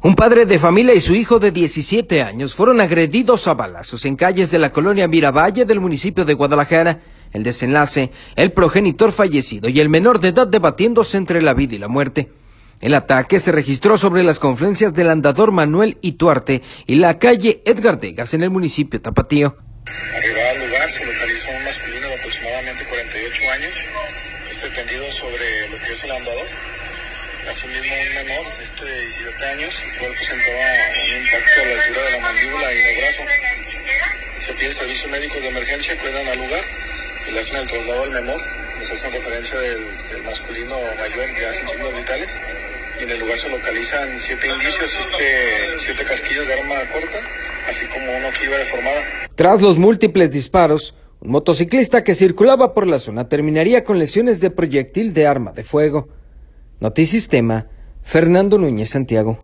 Un padre de familia y su hijo de 17 años fueron agredidos a balazos en calles de la colonia Miravalle del municipio de Guadalajara. El desenlace, el progenitor fallecido y el menor de edad debatiéndose entre la vida y la muerte. El ataque se registró sobre las confluencias del andador Manuel Ituarte y la calle Edgar Degas en el municipio Tapatío. Arribado al lugar se localizó un masculino de aproximadamente 48 años, tendido sobre lo que es el andador. Asimismo un menor de 17 años, el cual presentaba un impacto a la altura de la mandíbula y del brazo. Se pide servicios médicos de emergencia que acudan al lugar y le hacen el traslado al menor. Nos hacen referencia del masculino mayor ya sin signos vitales. Y en el lugar se localizan 7 indicios, 7 casquillos de arma corta, así como una ojiva deformada. Tras los múltiples disparos, un motociclista que circulaba por la zona terminaría con lesiones de proyectil de arma de fuego. Notisistema, Fernando Núñez Santiago.